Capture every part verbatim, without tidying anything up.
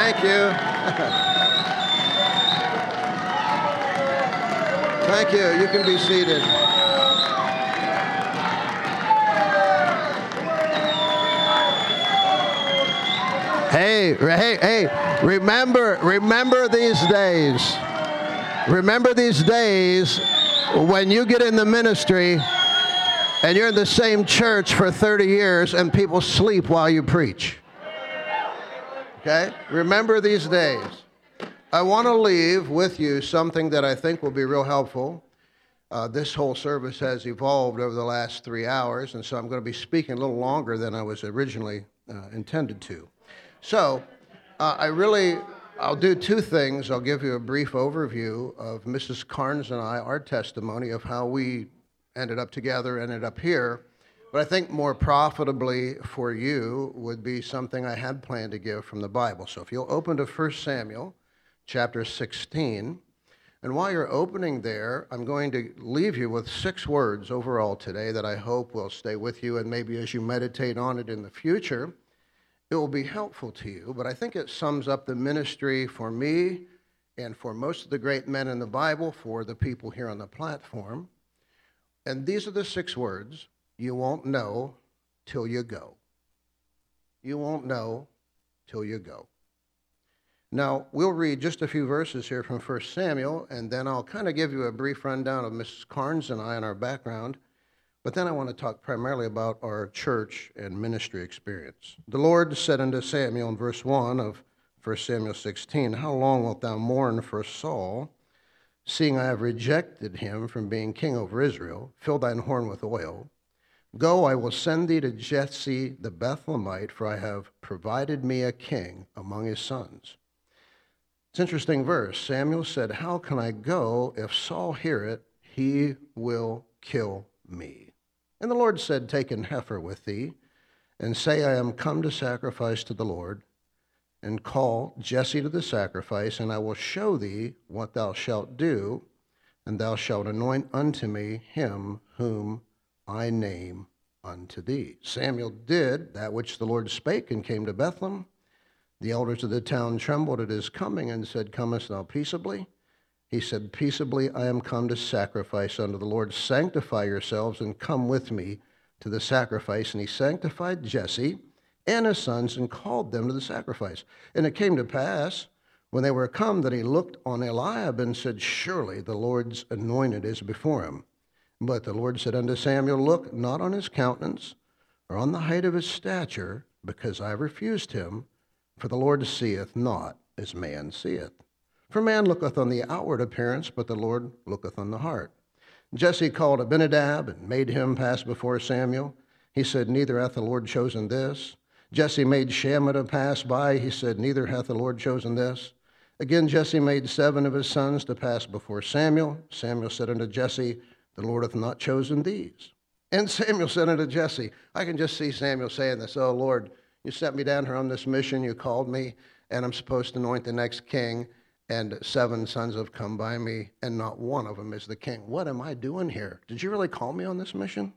Thank you. Thank you. You can be seated. Hey, hey, hey, remember, remember these days. Remember these days when you get in the ministry and you're in the same church for thirty years and people sleep while you preach. Okay? Remember these days. I want to leave with you something that I think will be real helpful. Uh, this whole service has evolved over the last three hours, and so I'm going to be speaking a little longer than I was originally uh, intended to. So, uh, I really, I'll do two things. I'll give you a brief overview of Missus Carnes and I, our testimony of how we ended up together, ended up here. But I think more profitably for you would be something I had planned to give from the Bible. So if you'll open to First Samuel chapter sixteen, and while you're opening there, I'm going to leave you with six words overall today that I hope will stay with you, and maybe as you meditate on it in the future, it will be helpful to you. But I think it sums up the ministry for me and for most of the great men in the Bible, for the people here on the platform. And these are the six words. You won't know till you go. You won't know till you go. Now, we'll read just a few verses here from First Samuel, and then I'll kind of give you a brief rundown of Missus Carnes and I and our background. But then I want to talk primarily about our church and ministry experience. The Lord said unto Samuel in verse one of First Samuel sixteen, How long wilt thou mourn for Saul, seeing I have rejected him from being king over Israel? Fill thine horn with oil. Go, I will send thee to Jesse the Bethlehemite, for I have provided me a king among his sons. It's an interesting verse. Samuel said, How can I go? If Saul hear it, he will kill me. And the Lord said, Take an heifer with thee, and say, I am come to sacrifice to the Lord, and call Jesse to the sacrifice, and I will show thee what thou shalt do, and thou shalt anoint unto me him whom I name unto thee. Samuel did that which the Lord spake, and came to Bethlehem. The elders of the town trembled at his coming, and said, Comest thou peaceably? He said, Peaceably I am come to sacrifice unto the Lord. Sanctify yourselves, and come with me to the sacrifice. And he sanctified Jesse and his sons, and called them to the sacrifice. And it came to pass, when they were come, that he looked on Eliab, and said, Surely the Lord's anointed is before him. But the Lord said unto Samuel, Look not on his countenance, or on the height of his stature, because I refused him. For the Lord seeth not as man seeth. For man looketh on the outward appearance, but the Lord looketh on the heart. Jesse called Abinadab, and made him pass before Samuel. He said, Neither hath the Lord chosen this. Jesse made Shammah to pass by. He said, Neither hath the Lord chosen this. Again Jesse made seven of his sons to pass before Samuel. Samuel said unto Jesse, The Lord hath not chosen these. And Samuel said unto Jesse, I can just see Samuel saying this, Oh, Lord, you sent me down here on this mission, you called me, and I'm supposed to anoint the next king, and seven sons have come by me, and not one of them is the king. What am I doing here? Did you really call me on this mission?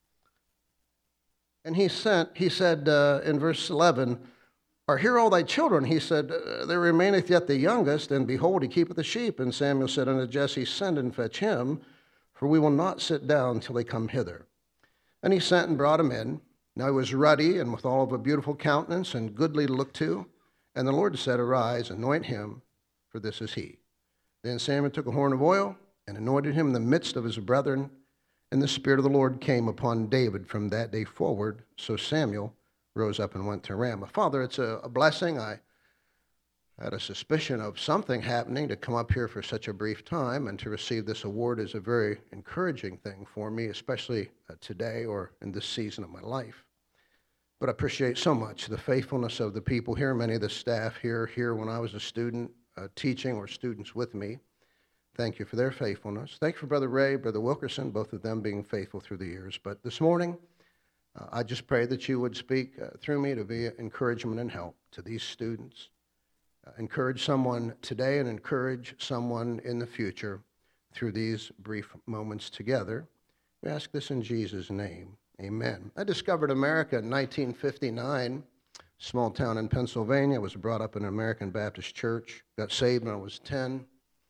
And he sent, he said uh, in verse eleven, Are here all thy children? He said, There remaineth yet the youngest, and behold, he keepeth the sheep. And Samuel said unto Jesse, Send and fetch him, for we will not sit down till they come hither. And he sent and brought him in. Now he was ruddy, and withal of a beautiful countenance, and goodly to look to. And the Lord said, Arise, anoint him, for this is he. Then Samuel took a horn of oil, and anointed him in the midst of his brethren. And the Spirit of the Lord came upon David from that day forward. So Samuel rose up and went to Ramah. Father, it's a, a blessing. I had a suspicion of something happening to come up here for such a brief time, and to receive this award is a very encouraging thing for me, especially uh, today or in this season of my life. But I appreciate so much the faithfulness of the people here, many of the staff here, here when I was a student uh, teaching, or students with me. Thank you for their faithfulness. Thank you for Brother Ray, Brother Wilkerson, both of them being faithful through the years. But this morning, uh, I just pray that you would speak uh, through me to be encouragement and help to these students. Uh, encourage someone today and encourage someone in the future through these brief moments together. We ask this in Jesus' name. Amen. I discovered America in nineteen fifty-nine small town in Pennsylvania. I was brought up in an American Baptist church. Got saved when I was ten.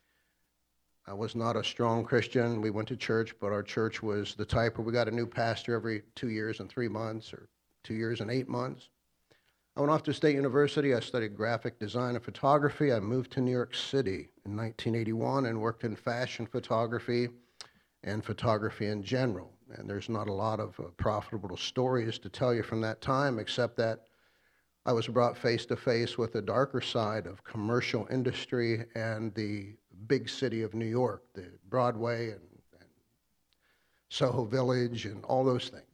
I was not a strong Christian. We went to church, but our church was the type where we got a new pastor every two years and three months or two years and eight months. I went off to State University. I studied graphic design and photography. I moved to New York City in nineteen eighty-one and worked in fashion photography and photography in general. And there's not a lot of uh, profitable stories to tell you from that time, except that I was brought face to face with the darker side of commercial industry and the big city of New York, the Broadway and, and Soho Village and all those things.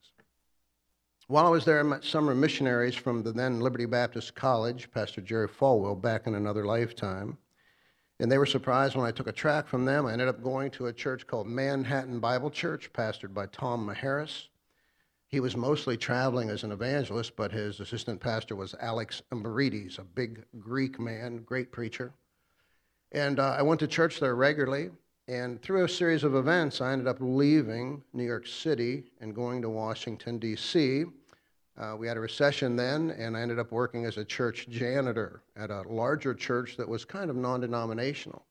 While I was there, I met summer missionaries from the then Liberty Baptist College, Pastor Jerry Falwell, back in another lifetime. And they were surprised when I took a tract from them. I ended up going to a church called Manhattan Bible Church, pastored by Tom Maharis. He was mostly traveling as an evangelist, but his assistant pastor was Alex Amberides, a big Greek man, great preacher. And uh, I went to church there regularly, and through a series of events, I ended up leaving New York City and going to Washington, D C Uh, we had a recession then, and I ended up working as a church janitor at a larger church that was kind of non-denominational.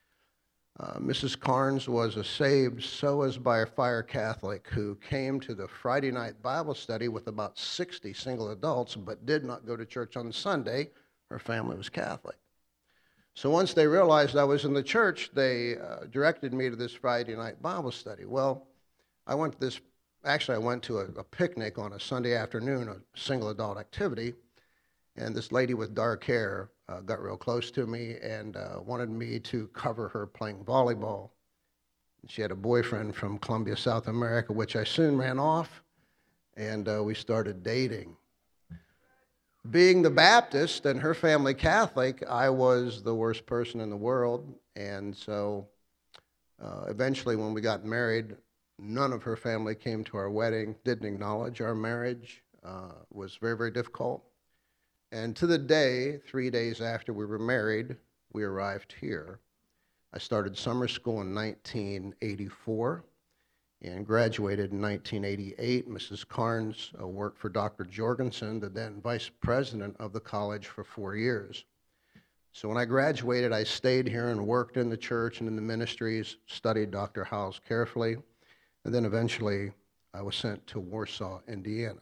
Uh, Missus Carnes was a saved, so-as-by-fire Catholic who came to the Friday night Bible study with about sixty single adults, but did not go to church on Sunday. Her family was Catholic. So once they realized I was in the church, they uh, directed me to this Friday night Bible study. Well, I went to this, actually I went to a, a picnic on a Sunday afternoon, a single adult activity, and this lady with dark hair uh, got real close to me and uh, wanted me to cover her playing volleyball. She had a boyfriend from Colombia, South America, which I soon ran off, and uh, we started dating. Being the Baptist and her family Catholic, I was the worst person in the world, and so uh, eventually when we got married, none of her family came to our wedding, didn't acknowledge our marriage. Uh, it was very, very difficult. And to the day, three days after we were married, we arrived here. I started summer school in nineteen eighty-four and graduated in nineteen eighty-eight. Missus Carnes uh, worked for Doctor Jorgensen, the then vice president of the college, for four years. So when I graduated, I stayed here and worked in the church and in the ministries, studied Doctor Howells carefully, and then eventually I was sent to Warsaw, Indiana.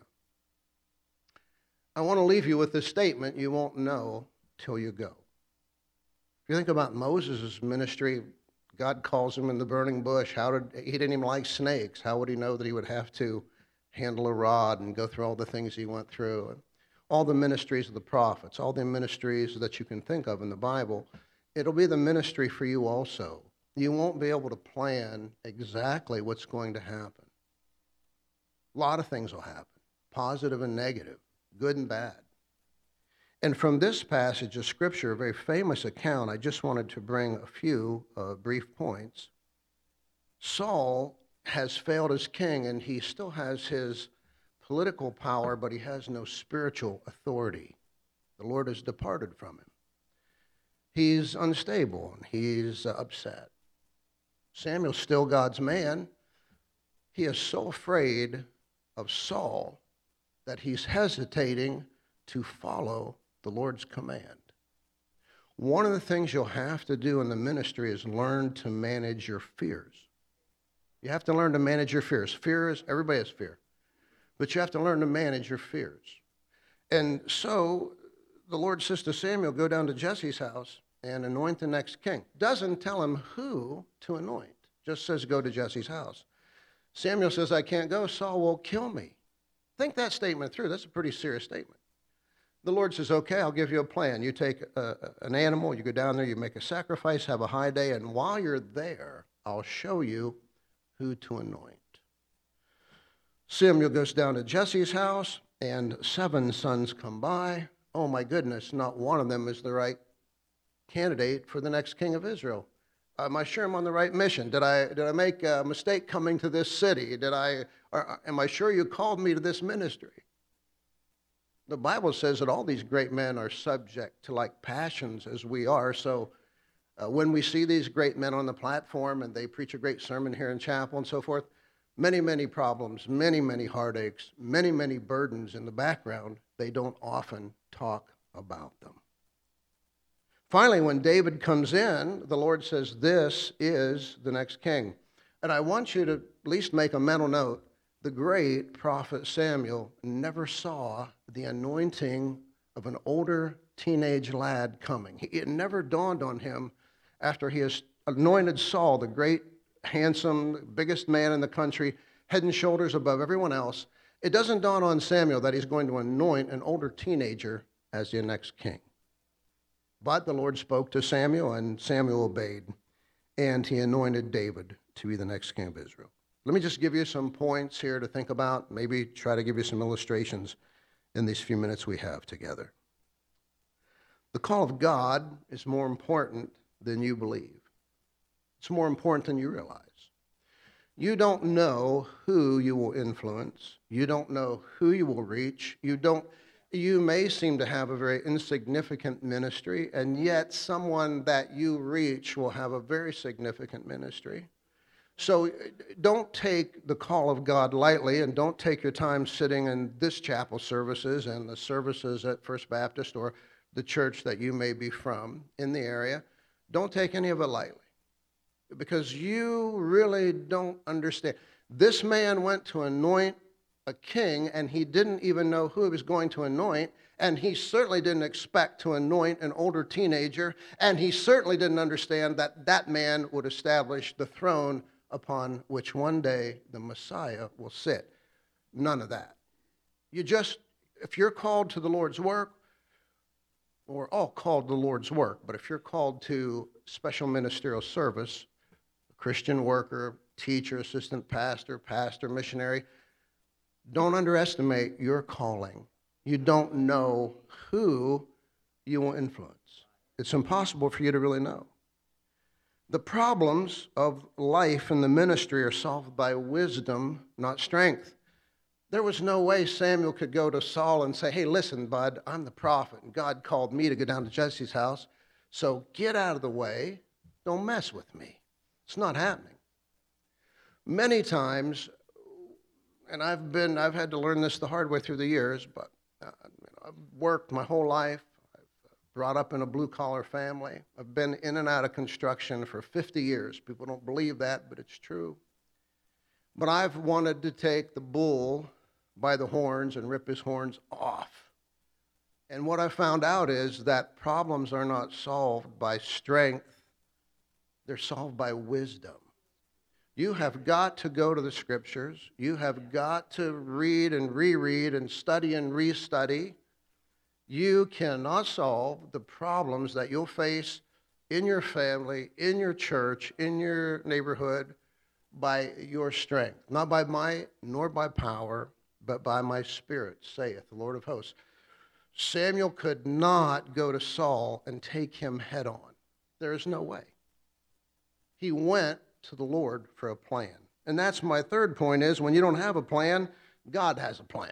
I want to leave you with this statement: you won't know till you go. If you think about Moses' ministry, God calls him in the burning bush. How did he didn't even like snakes. How would he know that he would have to handle a rod and go through all the things he went through? And all the ministries of the prophets, all the ministries that you can think of in the Bible, it'll be the ministry for you also. You won't be able to plan exactly what's going to happen. A lot of things will happen, positive and negative, good and bad. And from this passage of Scripture, a very famous account, I just wanted to bring a few uh, brief points. Saul has failed as king, and he still has his political power, but he has no spiritual authority. The Lord has departed from him. He's unstable, and he's uh, upset. Samuel's still God's man. He is so afraid of Saul that he's hesitating to follow the Lord's command. One of the things you'll have to do in the ministry is learn to manage your fears. You have to learn to manage your fears. Fear is, everybody has fear. But you have to learn to manage your fears. And so the Lord says to Samuel, go down to Jesse's house and anoint the next king. Doesn't tell him who to anoint. Just says go to Jesse's house. Samuel says, I can't go. Saul will kill me. Think that statement through. That's a pretty serious statement. The Lord says, okay, I'll give you a plan. You take a, an animal, you go down there, you make a sacrifice, have a high day, and while you're there, I'll show you who to anoint. Samuel goes down to Jesse's house, and seven sons come by. Oh my goodness, not one of them is the right candidate for the next king of Israel. Am I sure I'm on the right mission? Did I did I make a mistake coming to this city? Did I? Or, am I sure you called me to this ministry? The Bible says that all these great men are subject to like passions as we are. So uh, when we see these great men on the platform and they preach a great sermon here in chapel and so forth, Many, many problems, many, many heartaches, many, many burdens in the background. They don't often talk about them. Finally, when David comes in, the Lord says, this is the next king. And I want you to at least make a mental note. The great prophet Samuel never saw the anointing of an older teenage lad coming. It never dawned on him after he has anointed Saul, the great, handsome, biggest man in the country, head and shoulders above everyone else. It doesn't dawn on Samuel that he's going to anoint an older teenager as the next king. But the Lord spoke to Samuel, and Samuel obeyed, and he anointed David to be the next king of Israel. Let me just give you some points here to think about, maybe try to give you some illustrations in these few minutes we have together. The call of God is more important than you believe. It's more important than you realize. You don't know who you will influence. You don't know who you will reach. You don't. You may seem to have a very insignificant ministry, and yet someone that you reach will have a very significant ministry. So don't take the call of God lightly, and don't take your time sitting in this chapel services and the services at First Baptist or the church that you may be from in the area. Don't take any of it lightly, because you really don't understand. This man went to anoint a king, and he didn't even know who he was going to anoint, and he certainly didn't expect to anoint an older teenager, and he certainly didn't understand that that man would establish the throne upon which one day the Messiah will sit. None of that. You just, if you're called to the Lord's work, we're all called to the Lord's work, but if you're called to special ministerial service, Christian worker, teacher, assistant pastor, pastor, missionary, don't underestimate your calling. You don't know who you will influence. It's impossible for you to really know. The problems of life and the ministry are solved by wisdom, not strength. There was no way Samuel could go to Saul and say, hey, listen, bud, I'm the prophet, and God called me to go down to Jesse's house, so get out of the way. Don't mess with me. It's not happening. Many times, and I've been, I've had to learn this the hard way through the years, but uh, you know, I've worked my whole life. I've brought up in a blue-collar family. I've been in and out of construction for fifty years. People don't believe that, but it's true. But I've wanted to take the bull by the horns and rip his horns off. And what I found out is that problems are not solved by strength. They're solved by wisdom. You have got to go to the scriptures. You have got to read and reread and study and restudy. You cannot solve the problems that you'll face in your family, in your church, in your neighborhood by your strength. Not by might nor by power, but by my spirit, saith the Lord of hosts. Samuel could not go to Saul and take him head on. There is no way. He went to the Lord for a plan. And that's my third point is when you don't have a plan, God has a plan.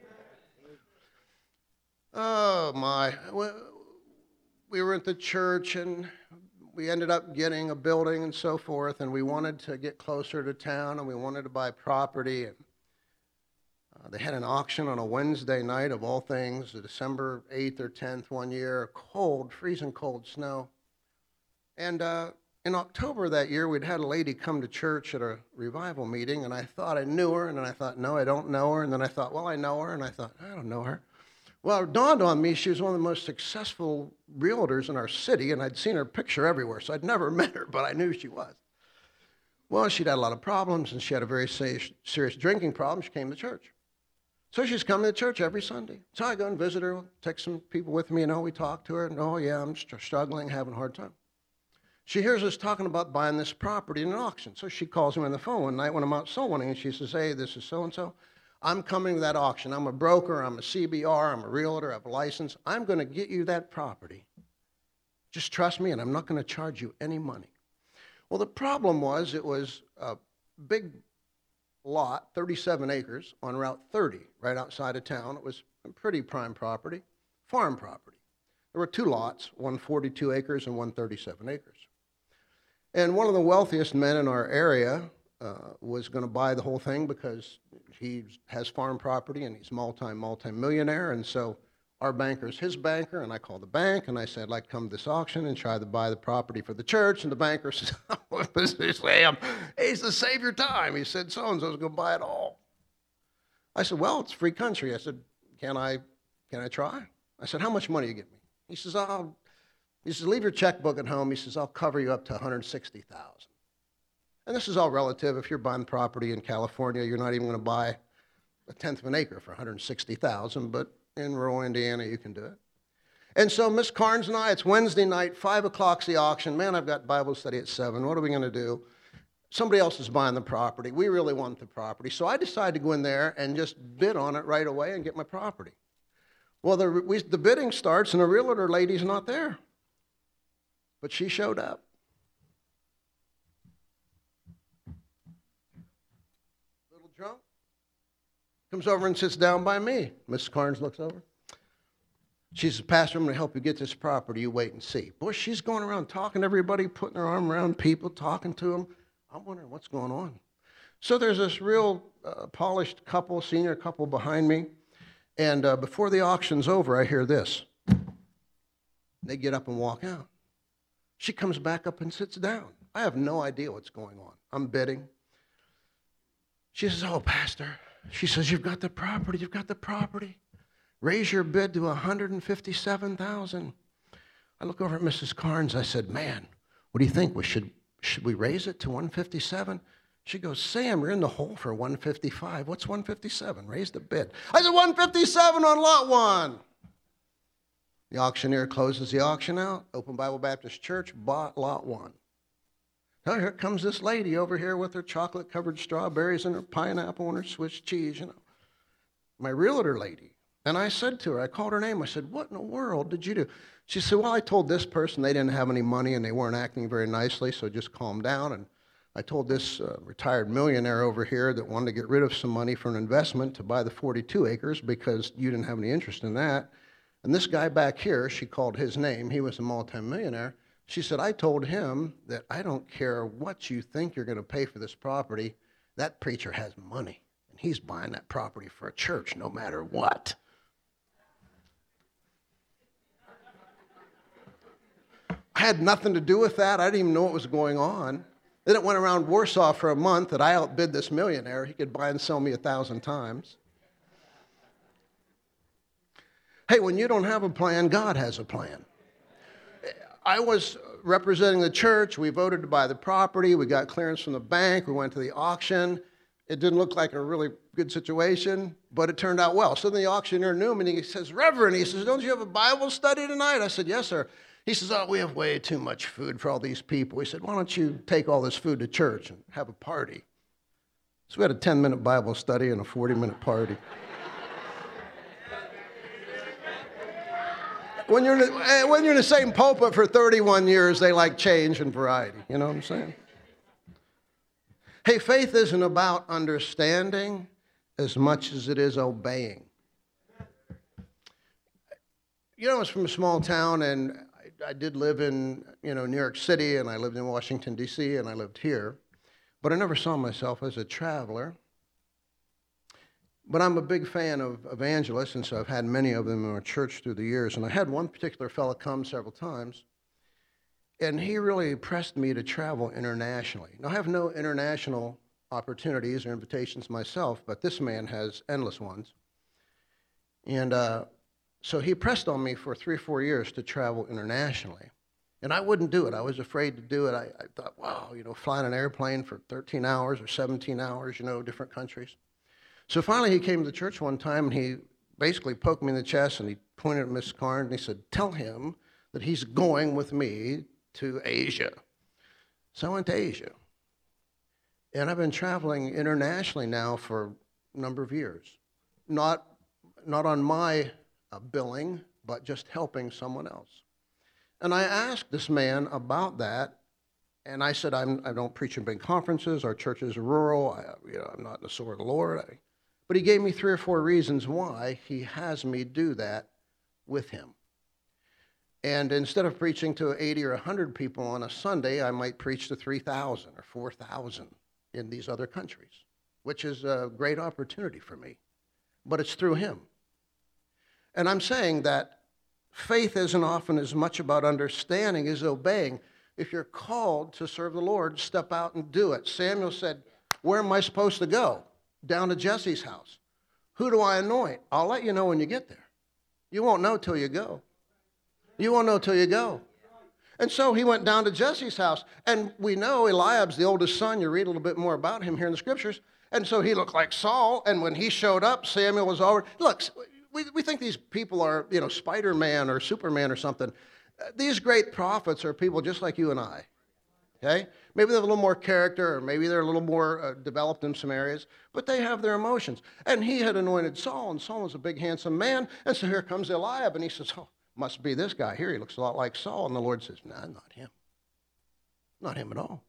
Oh my, we were at the church and we ended up getting a building and so forth, and we wanted to get closer to town and we wanted to buy property. And uh, they had an auction on a Wednesday night of all things, December eighth or tenth one year, cold, freezing cold snow. And uh, in October of that year, we'd had a lady come to church at a revival meeting, and I thought I knew her, and then I thought, no, I don't know her, and then I thought, well, I know her, and I thought, I don't know her. Well, it dawned on me she was one of the most successful realtors in our city, and I'd seen her picture everywhere, so I'd never met her, but I knew she was. Well, she'd had a lot of problems, and she had a very serious drinking problem. She came to church. So she's coming to church every Sunday. So I go and visit her, take some people with me, and oh, we talk to her, and oh, yeah, I'm struggling, having a hard time. She hears us talking about buying this property in an auction. So she calls me on the phone one night when I'm out soul winning, and she says, hey, this is so-and-so. I'm coming to that auction. I'm a broker. I'm a C B R. I'm a realtor. I have a license. I'm going to get you that property. Just trust me, and I'm not going to charge you any money. Well, the problem was it was a big lot, thirty-seven acres, on Route thirty, right outside of town. It was a pretty prime property, farm property. There were two lots, one forty-two acres and one thirty-seven acres. And one of the wealthiest men in our area uh, was going to buy the whole thing because he has farm property and he's multi, multi-millionaire. And so our banker's his banker, and I called the bank, and I said, I'd like to come to this auction and try to buy the property for the church. And the banker says, what was this, Sam? He said, save your time. He said, so-and-so's going to buy it all. I said, well, it's free country. I said, can I, can I try? I said, how much money you give me? He says, I'll, he says, leave your checkbook at home. He says, I'll cover you up to one hundred sixty thousand dollars. And this is all relative. If you're buying property in California, you're not even going to buy a tenth of an acre for one hundred sixty thousand dollars, but in rural Indiana, you can do it. And so Miss Carnes and I, it's Wednesday night, five o'clock's the auction. Man, I've got Bible study at seven. What are we going to do? Somebody else is buying the property. We really want the property. So I decided to go in there and just bid on it right away and get my property. Well, the, we, the bidding starts, and the realtor lady's not there. But she showed up. Little drunk. Comes over and sits down by me. Missus Carnes looks over. She says, Pastor, I'm going to help you get this property. You wait and see. Boy, she's going around talking to everybody, putting her arm around people, talking to them. I'm wondering what's going on. So there's this real uh, polished couple, senior couple behind me. And uh, before the auction's over, I hear this. They get up and walk out. She comes back up and sits down. I have no idea what's going on. I'm bidding. She says, oh, Pastor. She says, you've got the property. You've got the property. Raise your bid to one hundred fifty-seven thousand dollars. I look over at Missus Carnes. I said, man, what do you think? We should, should we raise it to one hundred fifty-seven? She goes, Sam, you're in the hole for one hundred fifty-five. What's one hundred fifty-seven? Raise the bid. I said, one hundred fifty-seven on lot one. The auctioneer closes the auction out. Open Bible Baptist Church bought lot one. Now here comes this lady over here with her chocolate-covered strawberries and her pineapple and her Swiss cheese, you know. My realtor lady. And I said to her, I called her name. I said, what in the world did you do? She said, well, I told this person they didn't have any money and they weren't acting very nicely, so just calm down. And I told this uh, retired millionaire over here that wanted to get rid of some money for an investment to buy the forty-two acres because you didn't have any interest in that. And this guy back here, she called his name. He was a multimillionaire. She said, I told him that I don't care what you think you're going to pay for this property. That preacher has money, and he's buying that property for a church no matter what. I had nothing to do with that. I didn't even know what was going on. Then it went around Warsaw for a month that I outbid this millionaire. He could buy and sell me a thousand times. Hey, when you don't have a plan, God has a plan. I was representing the church. We voted to buy the property. We got clearance from the bank. We went to the auction. It didn't look like a really good situation, but it turned out well. So then the auctioneer knew him, and he says, Reverend, he says, don't you have a Bible study tonight? I said, yes, sir. He says, oh, we have way too much food for all these people. He said, why don't you take all this food to church and have a party? So we had a ten-minute Bible study and a forty-minute party. When you're, in the, when you're in the same pulpit for thirty-one years, they like change and variety. You know what I'm saying? Hey, faith isn't about understanding as much as it is obeying. You know, I was from a small town, and I, I did live in, you know, New York City, and I lived in Washington, D C, and I lived here. But I never saw myself as a traveler. But I'm a big fan of evangelists, and so I've had many of them in our church through the years. And I had one particular fellow come several times, and he really pressed me to travel internationally. Now, I have no international opportunities or invitations myself, but this man has endless ones. And uh, so he pressed on me for three or four years to travel internationally. And I wouldn't do it. I was afraid to do it. I, I thought, wow, you know, flying an airplane for thirteen hours or seventeen hours, you know, different countries. So finally he came to the church one time, and he basically poked me in the chest, and he pointed at Miss Carnes, and he said, tell him that he's going with me to Asia. So I went to Asia. And I've been traveling internationally now for a number of years. Not, not on my uh, billing, but just helping someone else. And I asked this man about that, and I said, I'm, I don't preach in big conferences. Our church is rural. I, you know, I'm not in the sword of the Lord. I, But he gave me three or four reasons why he has me do that with him. And instead of preaching to eighty or one hundred people on a Sunday, I might preach to three thousand or four thousand in these other countries, which is a great opportunity for me. But it's through him. And I'm saying that faith isn't often as much about understanding as obeying. If you're called to serve the Lord, step out and do it. Samuel said, where am I supposed to go? Down to Jesse's house. Who do I anoint? I'll let you know when you get there. You won't know till you go. You won't know till you go. And so he went down to Jesse's house. And we know Eliab's the oldest son. You read a little bit more about him here in the scriptures. And so he looked like Saul. And when he showed up, Samuel was already, look, we, we think these people are, you know, Spider-Man or Superman or something. These great prophets are people just like you and I. Okay? Maybe they have a little more character, or maybe they're a little more uh, developed in some areas, but they have their emotions. And he had anointed Saul, and Saul was a big, handsome man. And so here comes Eliab, and he says, oh, must be this guy here. He looks a lot like Saul. And the Lord says, nah, not him. Not him at all.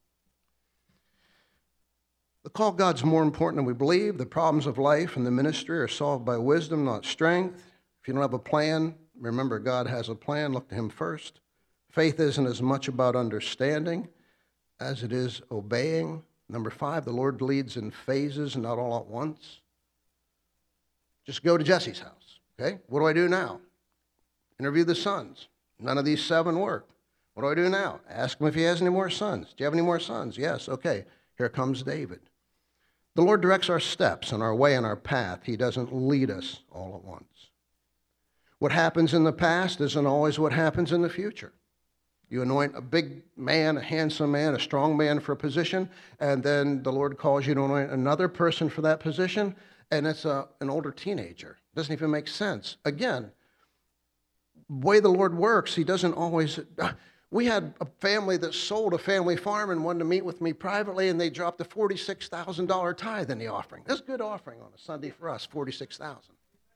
The call of God's more important than we believe. The problems of life and the ministry are solved by wisdom, not strength. If you don't have a plan, remember God has a plan. Look to him first. Faith isn't as much about understanding as it is obeying. Number five, the Lord leads in phases, not all at once. Just go to Jesse's house, okay? What do I do now? Interview the sons. None of these seven work. What do I do now? Ask him if he has any more sons. Do you have any more sons? Yes, okay. Here comes David. The Lord directs our steps and our way and our path. He doesn't lead us all at once. What happens in the past isn't always what happens in the future. You anoint a big man, a handsome man, a strong man for a position, and then the Lord calls you to anoint another person for that position, and it's a, an older teenager. Doesn't even make sense. Again, the way the Lord works, he doesn't always... We had a family that sold a family farm and wanted to meet with me privately, and they dropped a forty-six thousand dollars tithe in the offering. That's a good offering on a Sunday for us, forty-six thousand dollars.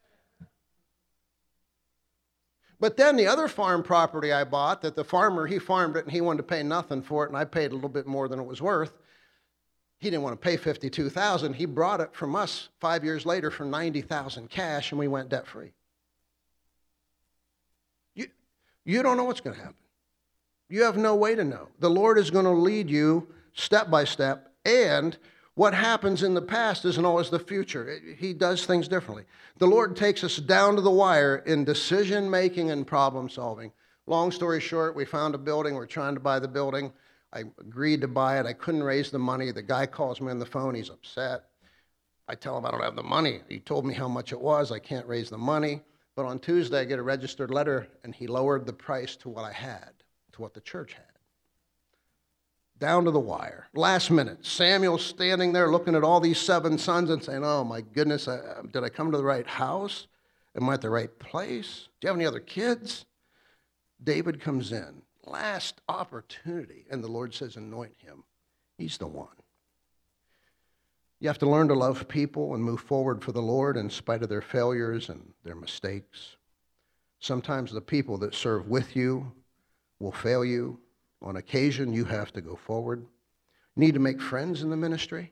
But then the other farm property I bought, that the farmer, he farmed it and he wanted to pay nothing for it, and I paid a little bit more than it was worth. He didn't want to pay fifty-two thousand dollars. He brought it from us five years later for ninety thousand dollars cash, and we went debt-free. You, you don't know what's going to happen. You have no way to know. The Lord is going to lead you step by step, and what happens in the past isn't always the future. He does things differently. The Lord takes us down to the wire in decision-making and problem-solving. Long story short, we found a building. We're trying to buy the building. I agreed to buy it. I couldn't raise the money. The guy calls me on the phone. He's upset. I tell him I don't have the money. He told me how much it was. I can't raise the money. But on Tuesday, I get a registered letter, and he lowered the price to what I had, to what the church had. Down to the wire. Last minute, Samuel's standing there looking at all these seven sons and saying, oh my goodness, I, did I come to the right house? Am I at the right place? Do you have any other kids? David comes in. Last opportunity. And the Lord says, anoint him. He's the one. You have to learn to love people and move forward for the Lord in spite of their failures and their mistakes. Sometimes the people that serve with you will fail you. On occasion, you have to go forward. You need to make friends in the ministry.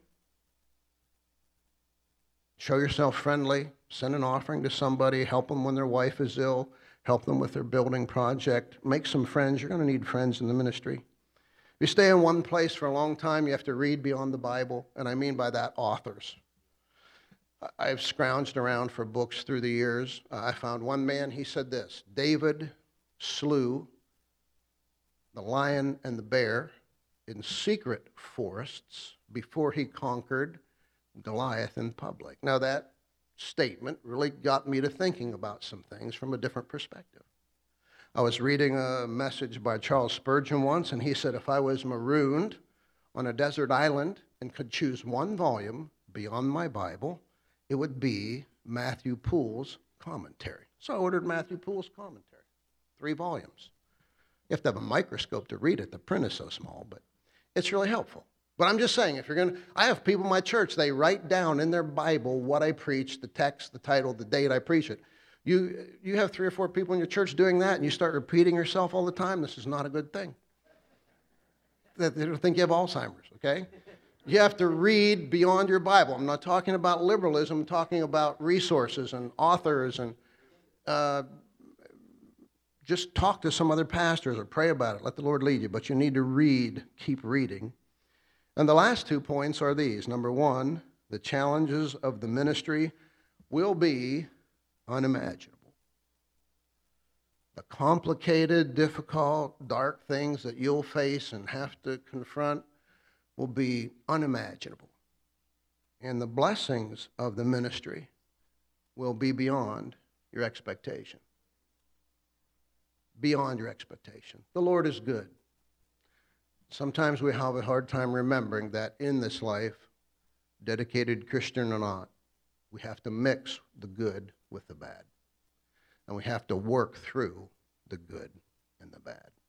Show yourself friendly. Send an offering to somebody. Help them when their wife is ill. Help them with their building project. Make some friends. You're going to need friends in the ministry. If you stay in one place for a long time, you have to read beyond the Bible, and I mean by that authors. I've scrounged around for books through the years. I found one man, he said this: David slew the lion and the bear in secret forests before he conquered Goliath in public. Now that statement really got me to thinking about some things from a different perspective. I was reading a message by Charles Spurgeon once, and he said, if I was marooned on a desert island and could choose one volume beyond my Bible, it would be Matthew Poole's commentary. So I ordered Matthew Poole's commentary, three volumes. You have to have a microscope to read it. The print is so small, but it's really helpful. But I'm just saying, if you're going to, I have people in my church, they write down in their Bible what I preach, the text, the title, the date I preach it. You, you have three or four people in your church doing that, and you start repeating yourself all the time, this is not a good thing. They don't think you have Alzheimer's, okay? You have to read beyond your Bible. I'm not talking about liberalism. I'm talking about resources and authors, and uh, just talk to some other pastors or pray about it. Let the Lord lead you. But you need to read, keep reading. And the last two points are these. Number one, the challenges of the ministry will be unimaginable. The complicated, difficult, dark things that you'll face and have to confront will be unimaginable. And the blessings of the ministry will be beyond your expectation. Beyond your expectation. The Lord is good. Sometimes we have a hard time remembering that in this life, dedicated Christian or not, we have to mix the good with the bad. And we have to work through the good and the bad.